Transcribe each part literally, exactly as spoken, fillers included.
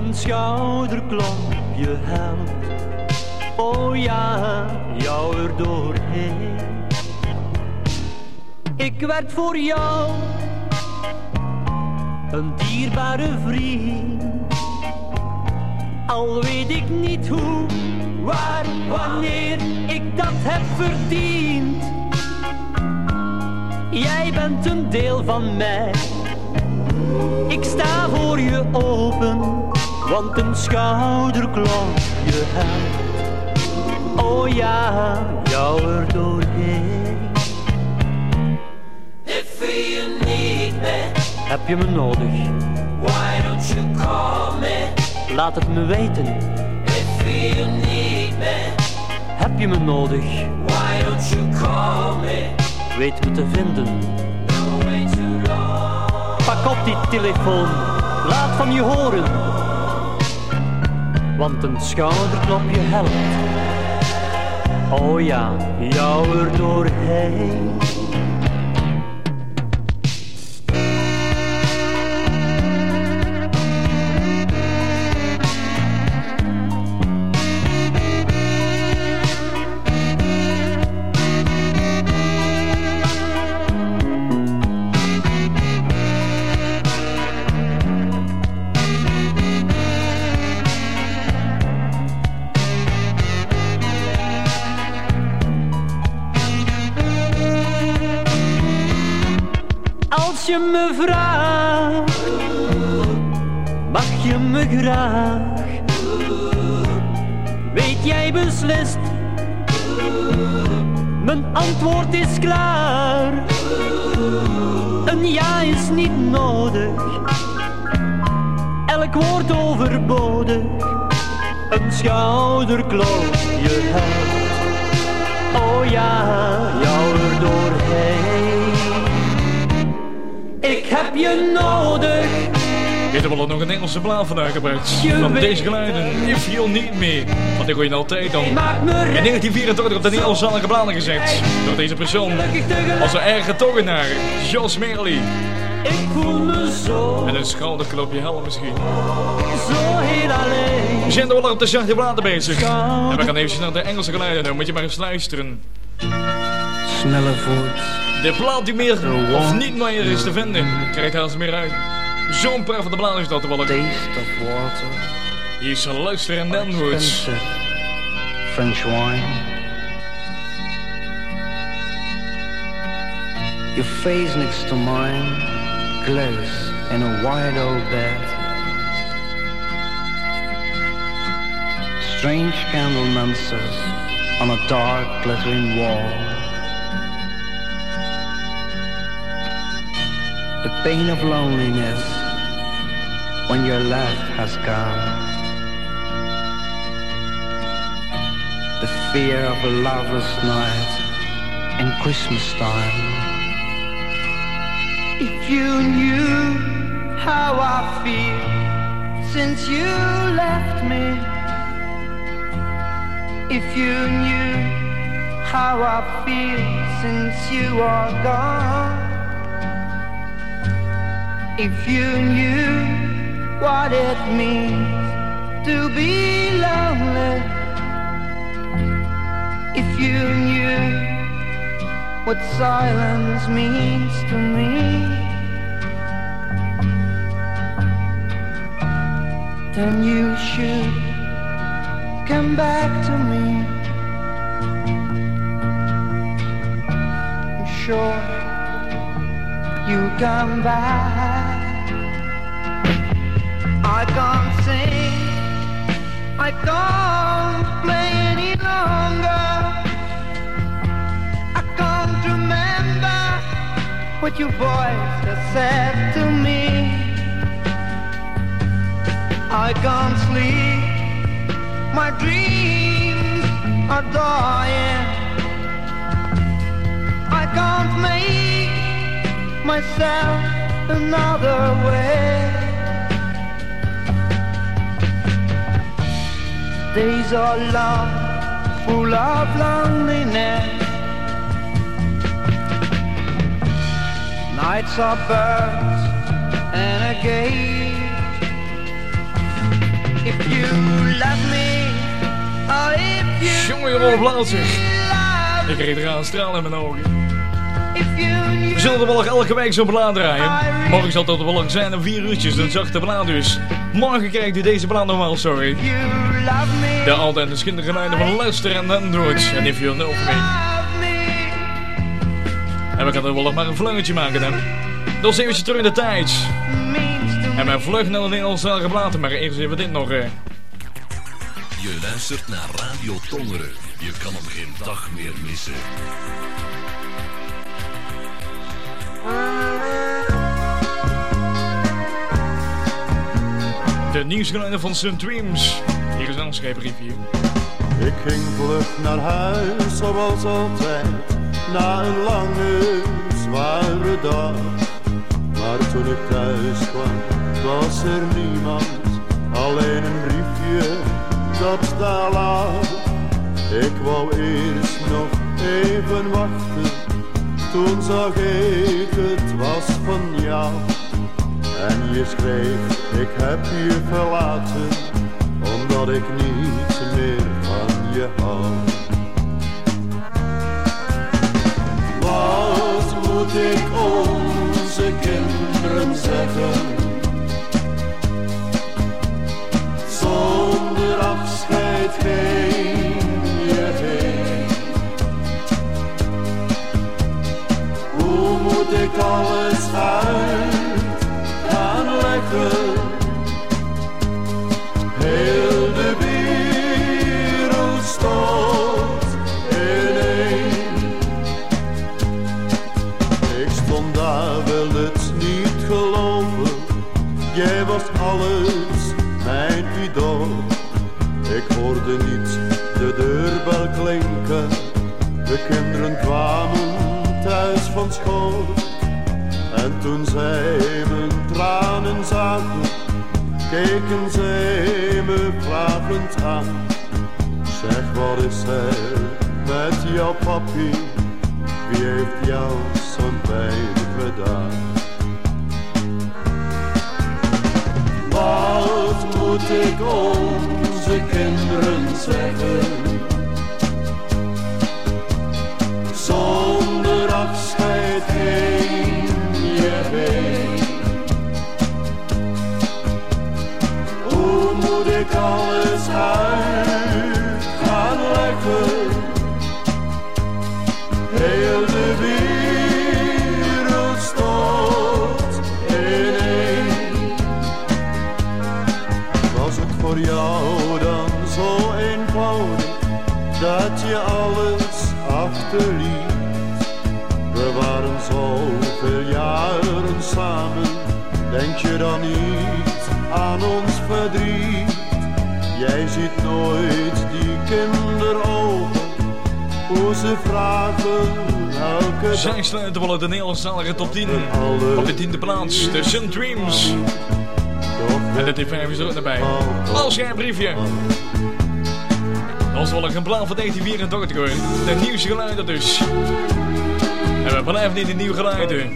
een schouderklopje helpt. Oh ja, jou er doorheen. Ik werd voor jou een dierbare vriend. Al weet ik niet hoe, waar, wanneer ik dat heb verdiend. Jij bent een deel van mij. Ik sta voor je open, want een schouderklopje helpt. Oh ja, jou er doorheen. If you need me, heb je me nodig? Why don't you call me? Laat het me weten. If you need me, heb je me nodig? Why don't you call me? Weet me te vinden. Don't wait too long. Pak op die telefoon, laat van je horen. Want een schouderklopje helpt. Oh ja, jou er doorheen. Als je me vraagt, mag je me graag. Weet jij beslist, mijn antwoord is klaar. Een ja is niet nodig, elk woord overbodig. Een schouderklopje helpt. Oh ja, jou er doorheen. Ik heb je nodig. Dit hebben we nog een Engelse plaat vandaag gebruikt. Van deze geluiden, If You Need Me. Want ik hoor je altijd dan in negentien vierentachtig op de Nederlandstalige bladen gezet. Door deze persoon als een erge togenaar, Jos Merely. Ik voel me zo. En een schouderklopje helpt misschien. Zo heel alleen. We zijn er wel op de zachte bladen bezig. En we gaan even naar de Engelse geluiden doen. Moet je maar eens luisteren. Snelle voet. De plaat die meer of niet meer is te vinden, krijgt haast meer uit. Zo'n pracht van de blaad is dat wel. Taste of water. Hier is luisteren en Danwoods. French wine. Your face next to mine glows in a wide old bed. Strange candle nuances on a dark glittering wall. The pain of loneliness when your love has gone. The fear of a loveless night in Christmas time. If you knew how I feel since you left me. If you knew how I feel since you are gone. If you knew what it means to be lonely. If you knew what silence means to me, then you should come back to me. I'm sure you come back. I can't sing, I can't play any longer. I can't remember what your voice has said to me. I can't sleep, my dreams are dying. I can't make myself another way. Days are long, full of loneliness. Nights are burnt and a gate. mooie rol plaatsen. Ik kreeg eraan stralen in mijn ogen. We zullen er wel nog elke week zo'n blaad draaien. Morgen zal het wel lang zijn om vier uurtjes, een zachte blaad dus. Morgen krijgt u deze blaad normaal, sorry. De altijd de schindergeluiden van Lester en Android. En If You Know Me. En we gaan er wel nog maar een vleugetje maken, hè. Dat is eventjes terug in de tijd. En mijn vlug naar de Nederlandse bladen, maar eerst even dit nog. Eh. Je luistert naar Radio Tongeren. Je kan hem geen dag meer missen. De nieuwsgeluiden van Sun Dreams. Hier is een schrijfbriefje. Ik ging vlug naar huis zoals altijd, na een lange, zware dag. Maar toen ik thuis kwam, was er niemand, alleen een briefje dat daar lag. Ik wou eerst nog even wachten, toen zag ik het was van jou. En je schreef, ik heb je verlaten, omdat ik niets meer van je hou. Wat moet ik onze kinderen zeggen? Zonder afscheid ging je heen. Hoe moet ik alles uit gaan leggen? Heel de wereld stond ineen. Ik stond daar, wil het niet geloven. Jij was alles, mijn idool. Ik hoorde niet de deurbel klinken. De kinderen kwamen thuis van school. En toen zij mijn tranen zagen, keken zij me vragend aan. Zeg, wat is er met jouw papi? Wie heeft jou zo'n pijn gedaan? Wat moet ik onze kinderen zeggen? Zonder afscheid heen je heen. Hoe moet ik alles uit gaan leggen? Heel de wereld stond ineen. Was het voor jou dan zo eenvoudig dat je alles achterliet? We waren zoveel jaren samen, denk je dan niet aan ons verdriet? Jij ziet nooit die kinderogen, hoe ze vragen elke dag. Zij sluiten wel uit de Nederlandstalige top tien. Op de tiende plaats, de Sun Dreams. En de T vijf is er ook erbij. Als jij een briefje. Dat is wel een plan van negentien vierentachtig hoor. De nieuwste geluiden dus. En we blijven niet in nieuwe geluiden.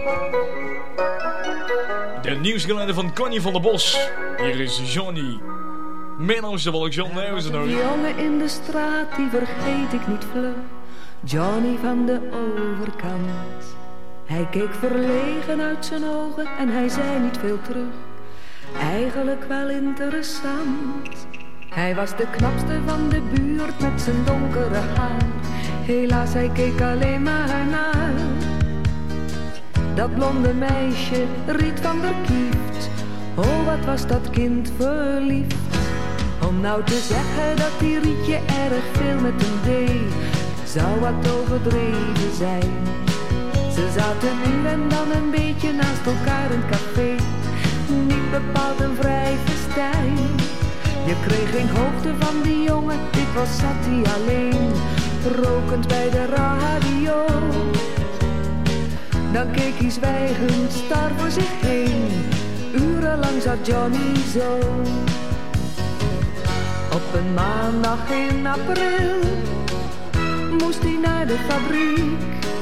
De nieuwsgeluiden van Connie van der Bos. Hier is Johnny. Minno's de Wolk, John Neuzen hoor. Die jongen in de straat, die vergeet ik niet vlug. Johnny van de overkant. Hij keek verlegen uit zijn ogen en hij zei niet veel terug. Eigenlijk wel interessant. Hij was de knapste van de buurt met zijn donkere haar. Helaas, hij keek alleen maar naar. Dat blonde meisje, Riet van der Kieft. Oh, wat was dat kind verliefd. Om nou te zeggen dat die Rietje erg veel met hem deed, zou wat overdreven zijn. Ze zaten nu en dan een beetje naast elkaar in het café. Niet bepaald een vrij festijn. Je kreeg geen hoogte van die jongen, dikwijls zat hij alleen, rokend bij de radio. Dan keek hij zwijgend star voor zich heen. Urenlang zat Johnny zo. Op een maandag in april moest hij naar de fabriek.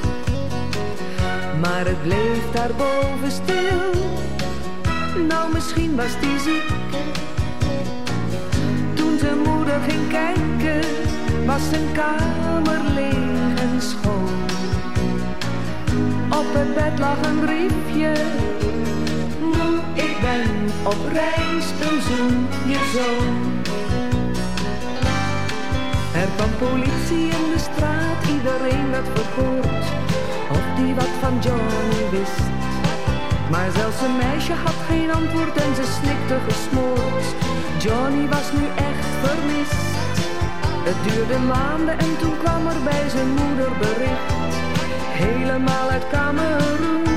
Maar het bleef daarboven stil. Nou, misschien was hij ziek. Toen zijn moeder ging kijken, was zijn kamer leeg en schoon. Op het bed lag een briefje. Moe, ik ben op reis, een zoen, je zoon. Er kwam politie in de straat, iedereen werd verhoord. Of die wat van Johnny wist. Maar zelfs een meisje had geen antwoord en ze snikte gesmoord. Johnny was nu echt vermist. Het duurde maanden en toen kwam er bij zijn moeder bericht. Helemaal uit Kameroen.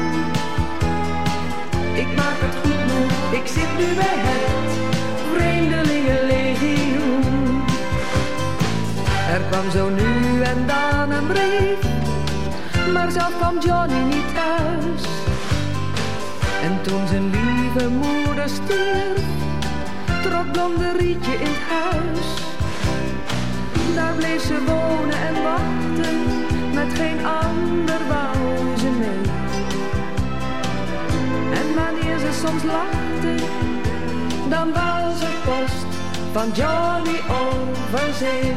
Ik maak het goed moe, ik zit nu bij het Vreemdelingenlegioen. Er kwam zo nu en dan een brief, maar zelf kwam Johnny niet thuis. En toen zijn lieve moeder stierf, trok blonde Rietje in het huis. Daar bleef ze wonen en wachten, met geen ander wou ze mee. En wanneer ze soms lachte, dan was er post van Johnny over zee.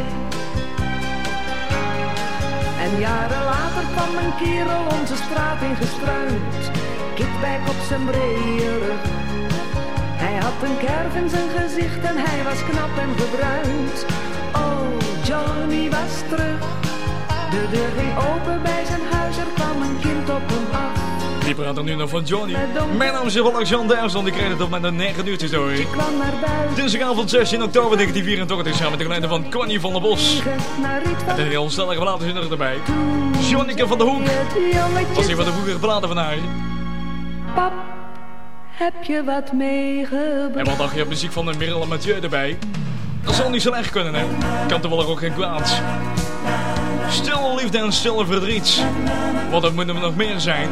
En jaren later kwam een kerel onze straat ingestruind, kickback op zijn brede rug. Hij had een kerf in zijn gezicht en hij was knap en verbruind. Oh, Johnny was terug. De deur ging open bij zijn huis, er kwam een kind op hem af. Die praat er nu nog van Johnny. Mijn naam is Alexander Duitsland, ik kreeg het op met een negen uurtjes door. Dinsdagavond zestien oktober negentien vierentachtig samen met de geleide van Connie van der Bos. Met een heel stellige platenzinner erbij. Johnneke van der Hoek. Was een van de vroegere platen van haar. Pap, heb je wat meegebracht? En wat dacht je op muziek van de Merel en Mathieu erbij? Dat zal niet zo erg kunnen, hè? Kan toch wel ook geen kwaad. Stille liefde en stille verdriet. Wat er moet er nog meer zijn.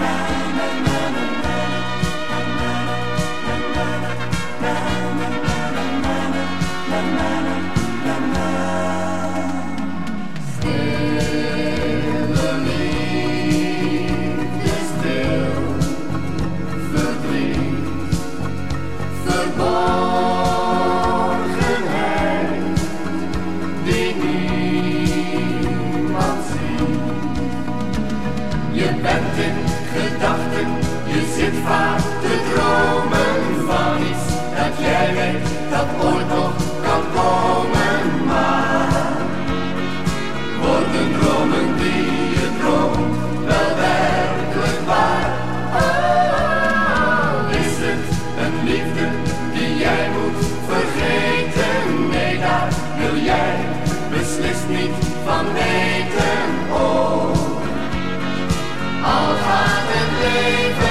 Vaak te dromen van iets dat jij weet dat ooit nog kan komen, maar worden dromen die je droomt wel werkelijk waar? Oh, is het een liefde die jij moet vergeten? Nee, daar wil jij beslist niet van weten. Oh, al gaat het leven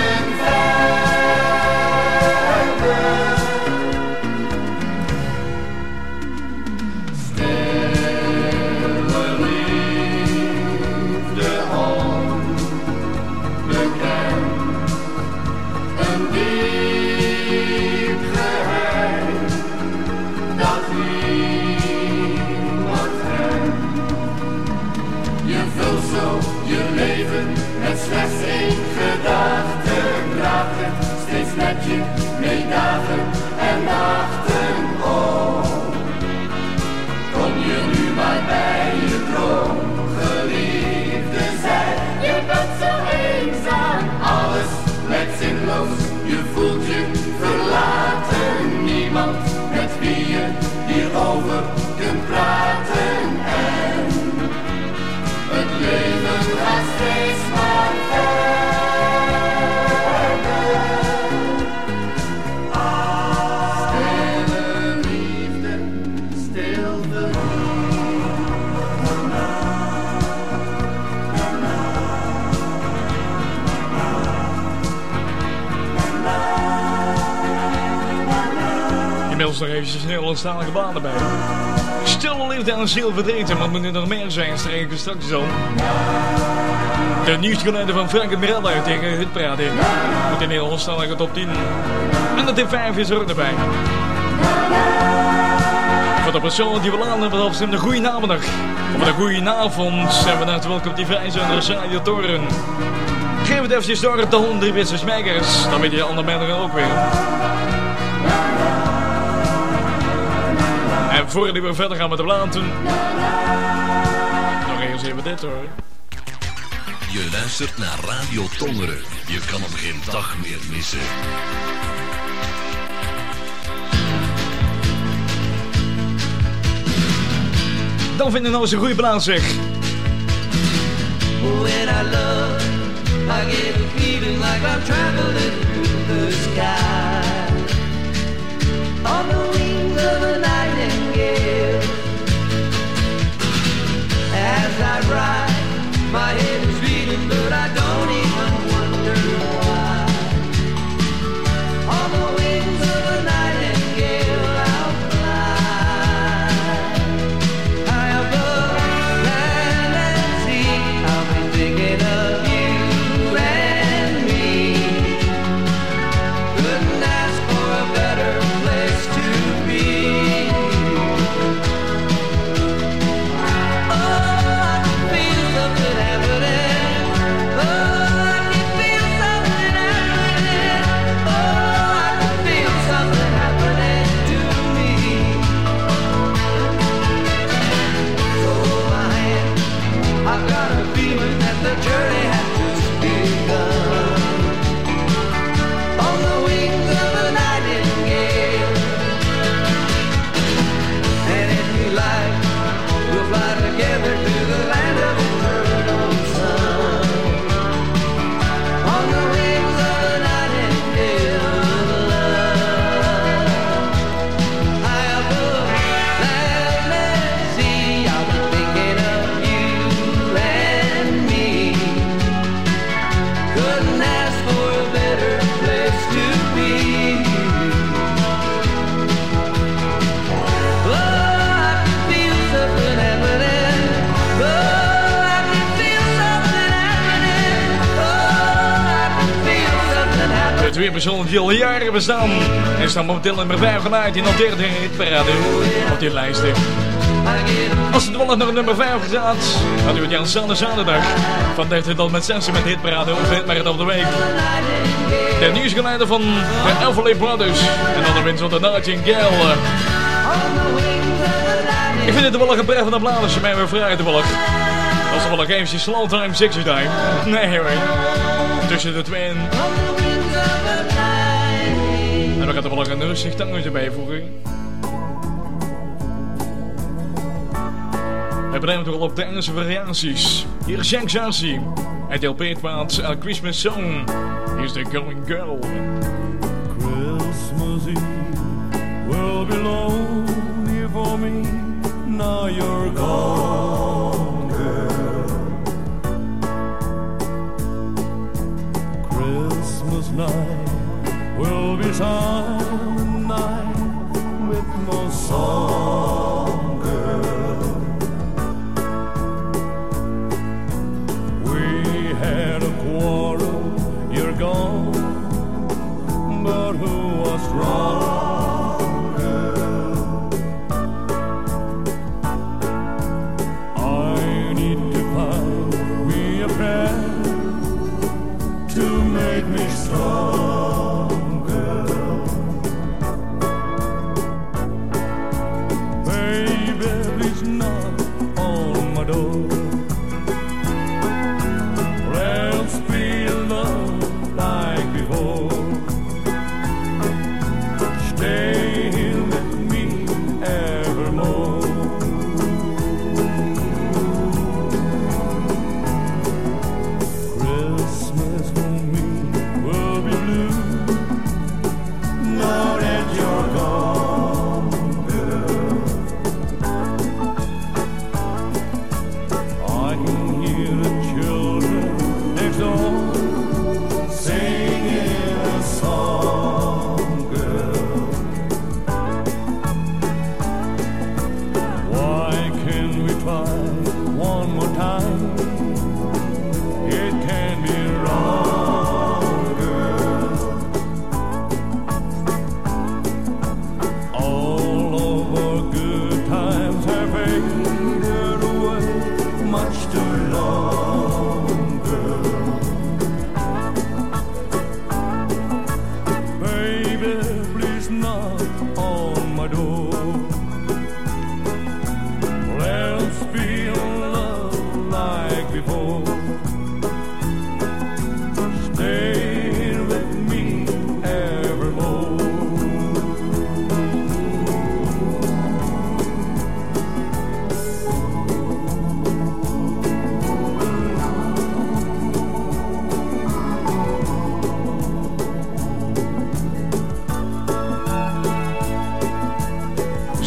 slechts één gedachte, draagt het steeds met je mee dagen en nachten. Oh, kom je nu maar bij je droomgeliefde zijn. Je bent zo eenzaam, alles lijkt zinloos, je voelt je verlaten. Niemand met wie je hierover kunt praten. En het leven gaat steeds maar inmiddels nog eventjes Nederlandstalige bladen bij. Stille liefde en ziel verdreten, maar moet er nog meer zijn, streken straks al. De nieuwsgeluiden van Frank en Mirella uit tegen het praten. Met de Nederlandstalige top tien. En de T vijf is er ook erbij. Voor de persoon die we laten hebben, dat een goede namiddag. Of een goede avond. En bedankt welkom op die vrijzender Radio Toren. Geef het eventjes door de honderd Witse Smijkers. Dan weet je de andere mensen ook weer. En Voordat we verder gaan met de platen. Nog eens even dit hoor. Je luistert naar Radio Tongeren. Je kan hem geen dag meer missen. Dan vind ik nou eens een goede plaats zeg. When I love, I get a feeling like I'm traveling through the sky on the wings of a nightingale. As I ride, my head is beating, but I don't even wonder why. On the wings of a nightingale, I'll fly high above land and sea. I'll be thinking of you and me. Couldn't ask for a better place to be. Oh, I can feel something happening. Oh, I can feel something happening. Oh, I can feel something happening to me. Hold my hand. I've got a feeling that the journey has just begun. On the wings of a nightingale. And if you like, we'll fly together to the land of eternal sun. On the wings of a nightingale of love. High above land and sea, I'll be thinking of you and me. Couldn't ask for a better place to be. Oh, I can feel something happening. Oh, I can feel something happening. Oh, I can feel something happening. Het weer persoon die al jaren bestaan. En staat momenteel nummer vijf vanuit in al derde hitparade op die lijsten. Als het toevallig nog nummer vijf gaat, dan doe het aanstaande zaterdag. Van dertien tot met zes met de hitparade of hitparade op de week. De nieuwsgeleider van de Everly Brothers. En dan de winst van de Nightingale. Ik vind het toevallig een prettige plaat als je mij weer vraagt toevallig. Dat is toevallig eventjes slow time, sexy time. Nee hoor. Tussen de twee. En we gaan toevallig een rustig tangetje bijvoegen. We brengen toch al op de Engelse variaties. Hier is Jack Zazie. Hij deelt Peetmaat A Christmas Song. Hier is The Going Girl. Christmas Eve will be lonely for me. Now you're gone, girl. Christmas night will be silent night with no song, girl. We had a quarrel, you're gone, but who was wrong, girl?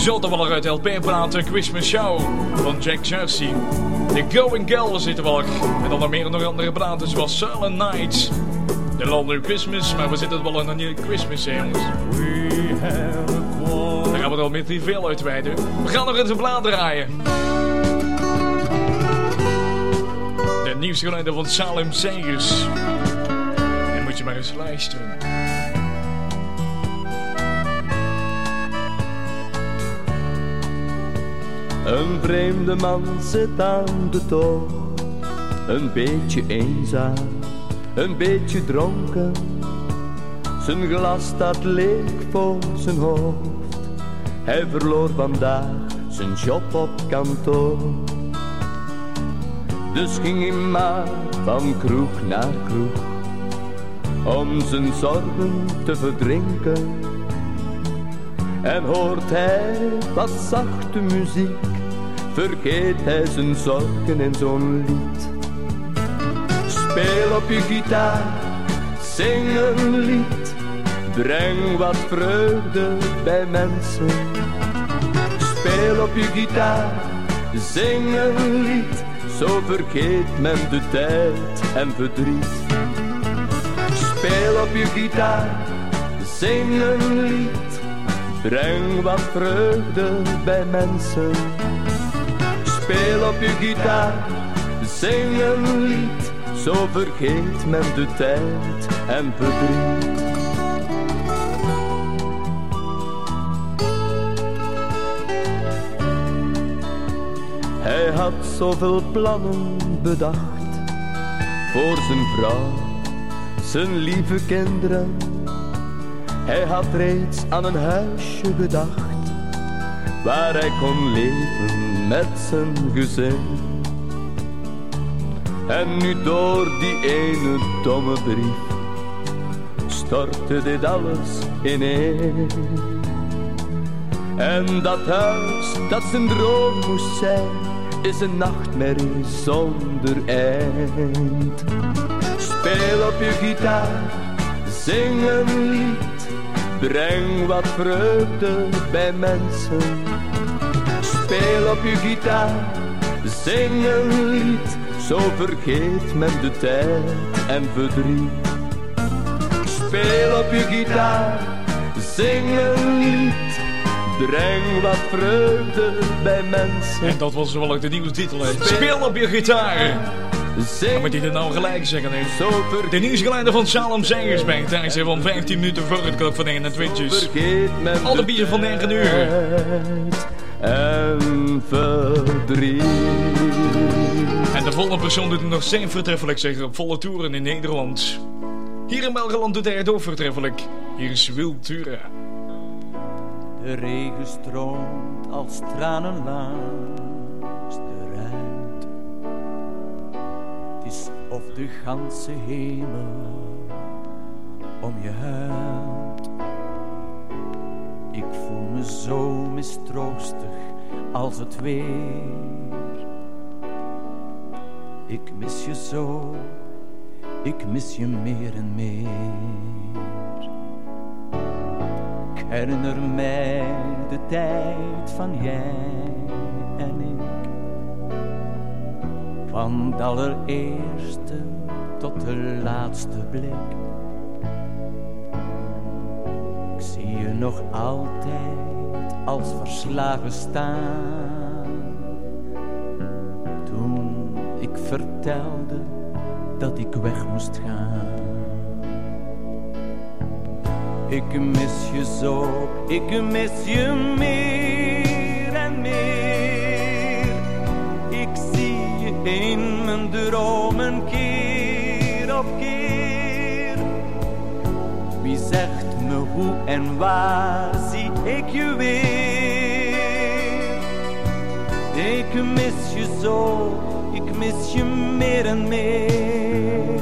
Zo toch wel uit de L P-plaat Christmas Show van Jack Jersey. The Going Girl zitten wel. En dan nog meer nog andere platen zoals Silent Night. The Lonely Christmas, maar we zitten wel in een nieuwe Christmas, hè, jongens. Daar gaan we er al met veel uitweiden. We gaan nog eens een plaat draaien. De nieuwsgeluiden van Salem Segers. En moet je maar eens luisteren. Een vreemde man zit aan de tocht, een beetje eenzaam, een beetje dronken. Zijn glas staat leeg voor zijn hoofd. Hij verloor vandaag zijn job op kantoor. Dus ging hij maar van kroeg naar kroeg, om zijn zorgen te verdrinken. En hoort hij wat zachte muziek, vergeet hij zijn zorgen in zo'n lied. Speel op je gitaar, zing een lied, breng wat vreugde bij mensen. Speel op je gitaar, zing een lied, zo vergeet men de tijd en verdriet. Speel op je gitaar, zing een lied, breng wat vreugde bij mensen. Speel op je gitaar, zing een lied, zo vergeet men de tijd en verdriet. Hij had zoveel plannen bedacht, voor zijn vrouw, zijn lieve kinderen. Hij had reeds aan een huisje gedacht, waar hij kon leven met zijn gezin. En nu door die ene domme brief stortte dit alles ineen. En dat huis dat zijn droom moest zijn, is een nachtmerrie zonder eind. Speel op je gitaar, zing een lied, breng wat vreugde bij mensen. Speel op je gitaar, zing een lied, zo vergeet men de tijd en verdriet. Speel op je gitaar, zing een lied, breng wat vreugde bij mensen. En dat was wel ook de nieuwe titel, hè. Speel op je gitaar. Dan moet hij er nou gelijk zeggen, hè. De nieuwsgeleider van Salem Segers bij tijdens van vijftien minuten voor het klok van eenentwintig. Al de bier van negen uur. En verdriet. En de volgende persoon doet het nog steeds voortreffelijk, zeggen op volle toeren in Nederland. Hier in Belgeland doet hij het ook voortreffelijk. Hier is Wiltura. De regen stroomt als tranen langs de ruit. Het is of de ganse hemel om je huid. Ik voel me zo mistroostig als het weer. Ik mis je zo, ik mis je meer en meer. Ik herinner mij de tijd van jij en ik. Van de allereerste tot de laatste blik. Ik zie je nog altijd als verslagen staan. Toen ik vertelde dat ik weg moest gaan. Ik mis je zo, ik mis je meer en meer. Ik zie je in mijn dromen keer op keer. Wie zegt me hoe en waar zie ik je weer? Ik mis je zo, ik mis je meer en meer.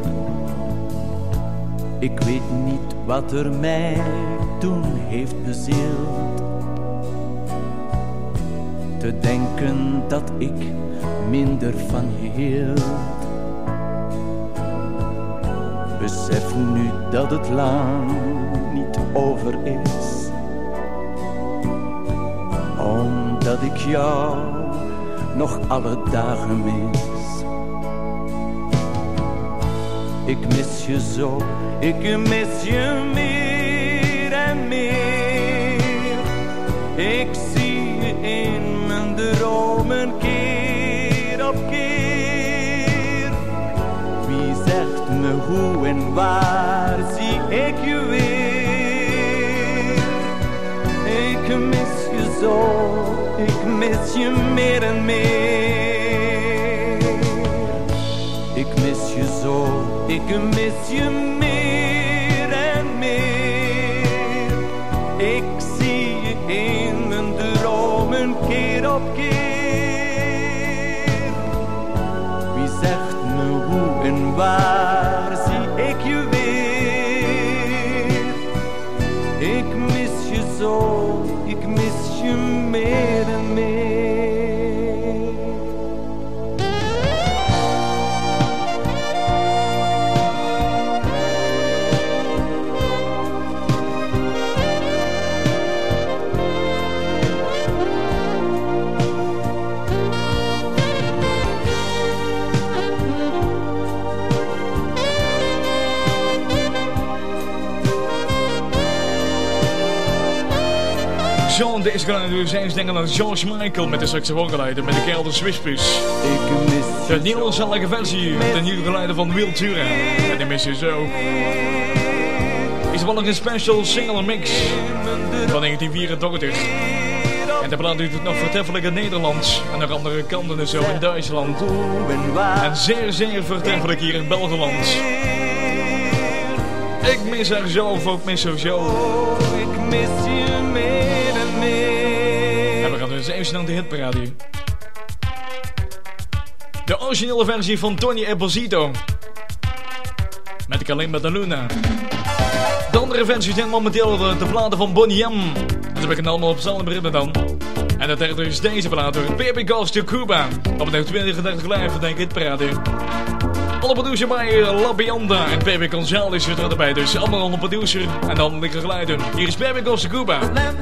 Ik weet niet wat er mij toen heeft bezield. Te denken dat ik minder van je hield. Besef nu dat het lang niet over is. ik jou nog alle dagen mis. Ik mis je zo, ik mis je meer en meer. Ik zie je in mijn dromen keer op keer. Wie zegt me hoe en waar zie ik je weer? Ik mis je zo, ik mis je meer en meer. Ik mis je zo, ik mis je meer en meer. Ik zie je in mijn dromen keer op keer. Wie zegt me hoe en waar zie ik je weer? Ik mis je zo, ik mis je meer en meer. John, deze kan dus eens denken aan George Michael met de saxofoongeleider met de Kelder Swispers. De Nederlandse versie met de nieuwe geleider van Will Tura. En die mis je zo. Is wel nog een special single mix van negentien vierentachtig. En de plaat doet het nog vertreffelijk in Nederland. En nog andere kanten en zo in Duitsland. En zeer, zeer vertreffelijk hier in Belgeland. Ik mis haar zo, of ook mis haar zo. Ik mis je meer en meer. En we gaan dus even snel de hitparade hier. De originele versie van Tony Esposito. Met Kalimba de Luna. De andere versies zijn momenteel de, de platen van Bonnie M. Dat heb ik het allemaal op hetzelfde ritme dan. En dat derde is deze plaat door Baby Goes to Cuba. Op het twintig dertig live, denk ik, hitparade. Alle producer bij uh, La Bionda en Baby Gonzales zit er erbij. Dus allemaal onder producer en dan lekker geluiden. Hier is Baby Goes to Cuba.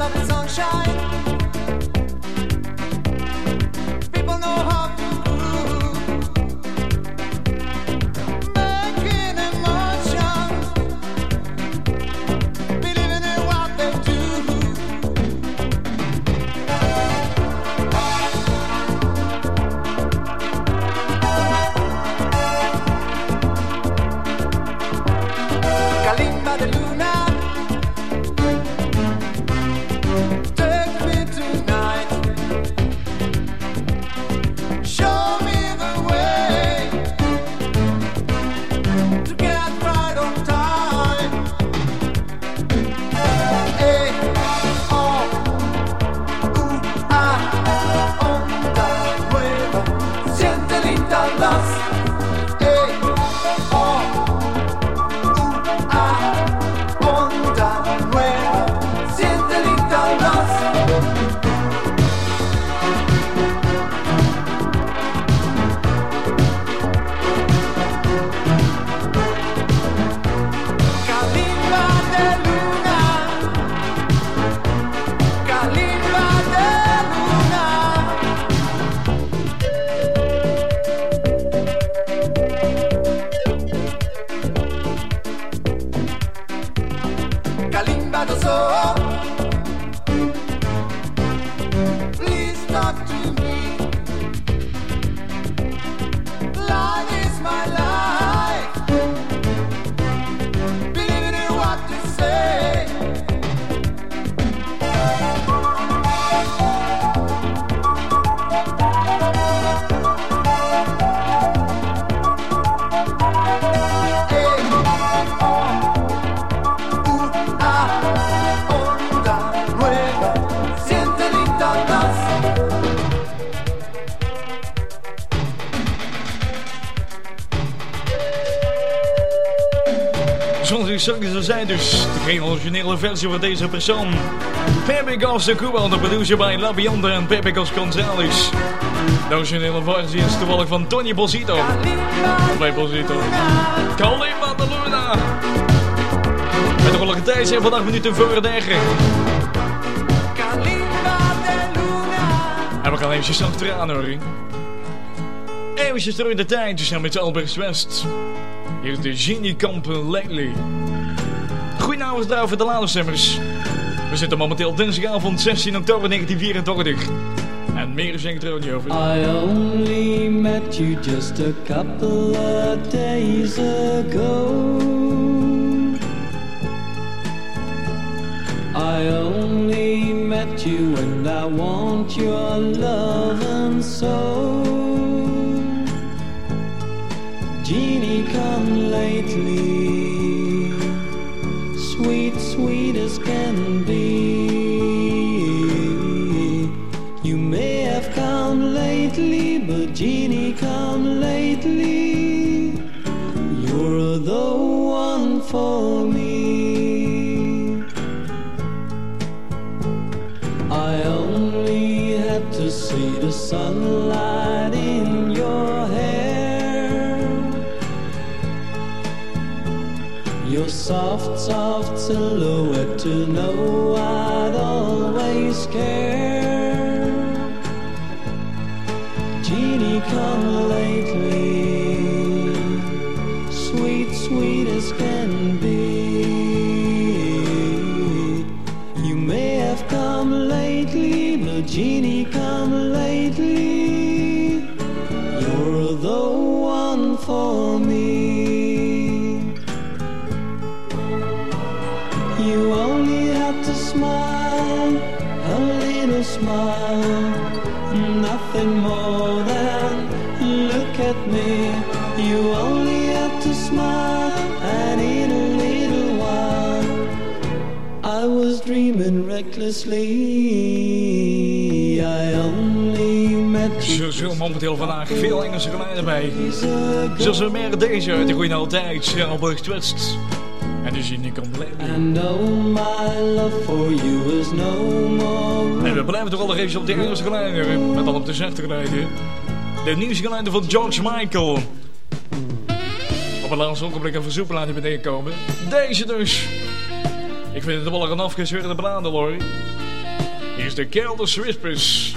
Zoals er zijn dus geen originele versie van deze persoon. Baby Goes to Cuba, de producer bij La Bionda en Baby Goes Gonzales. De originele versie is toevallig van Tony Esposito. Bij Esposito. Kalimba de Luna. Met de volgende tijd zijn vandaag minuten voor negen. Kalimba de Luna. eventjes achteraan hoor. Eventjes terug in de tijd, dus met Albert West. Hier is de Genie Kampen Lately. Goedenavond daar voor de laderstemmers. We zitten momenteel dinsdagavond zestien oktober negentien vierentachtig. En meer zeg ik er ook niet over. I only met you just a couple of days ago. I only met you and I want your love and soul. Genie, come lately, sweet, sweet as can be. You may have come lately, but Genie, come lately. You're the one for me. I only had to see the sunlight in your hair, your soft, soft silhouette to know I'd always care. Genie, come lately, sweet, sweet as can be. You may have come lately, but Genie, come lately. You're the one for me. You only have to smile, a little smile, nothing more than look at me. You only have to smile, and in a little while I was dreaming recklessly. I only met you. Zo momenteel vandaag veel Engelse geluiden bij. Zoals we meer deze uit de goede altijd, Albert West. En dus je niet kan blijven. And oh, my love for you is no more. En we blijven toch al even op de Engelse geluiden. Met al op de zachte geluiden. De nieuwste geluiden van George Michael. Op een laatste ogenblik een verzoek laten beneden komen. Deze dus. Ik vind het wel een afgezweerde bladel hoor. Hier is de Careless Whispers.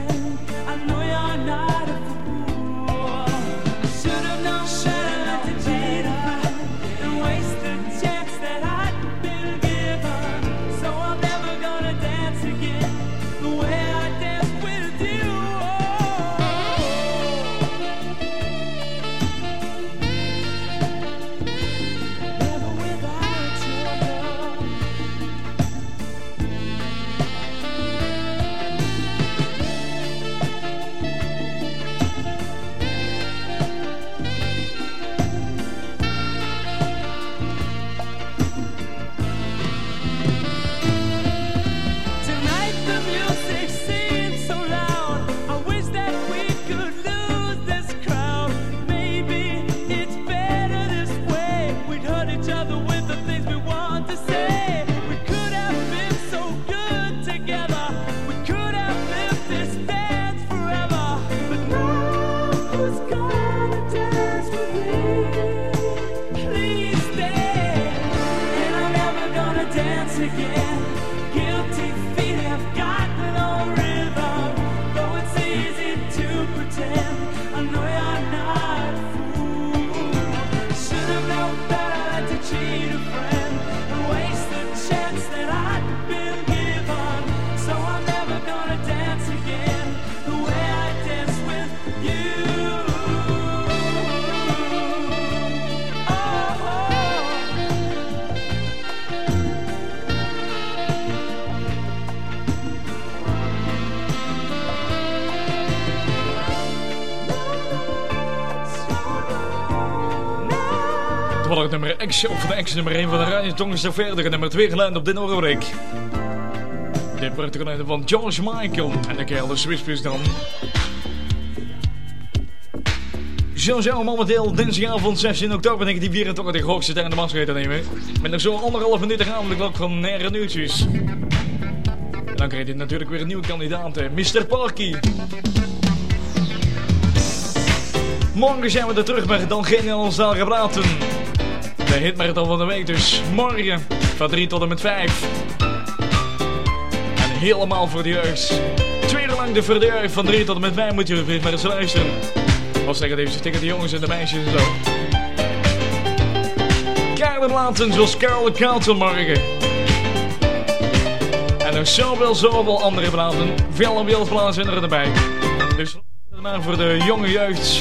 I know you're not a fool. I should have known better not to wordt het nummer X, of de X nummer één van de Radio Tongers verder. Nummer twee geluid op dit ogenblik. Dit wordt het geluid van George Michael. En de kerel de Swiss dan. Zo zijn we momenteel dinsdagavond zestien oktober negentien vierentachtig de hoogste tijd in de massa te nemen. Met nog zo'n anderhalf minuut te gaan op de klok van negen uurtjes. En dan krijg je natuurlijk weer een nieuwe kandidaat, mister Parky. Morgen zijn we er terug met dan geen Nederlandstalige praten. De hitmarathon van de week dus. Morgen van drie tot en met vijf. En helemaal voor de jeugd. Twee uur lang de voor de jeugd van drie tot en met vijf moet je maar eens luisteren. Wat zeggen even tegen de jongens en de meisjes en zo. Kaarten laten zoals Carol Carlton morgen. En nog zoveel, zoveel andere platen. Veel en veel platen zijn er erbij. Dus maar voor de jonge jeugd.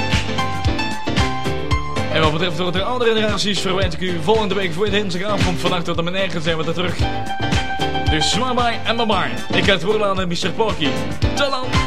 En wat betreft door de oudere generaties verwijt ik u volgende week voor de dinsdagavond. Vannacht tot en met negen zijn we er terug. Dus zwaar bij en bye bye. Ik ga het woord aan mister Porky. Tot dan!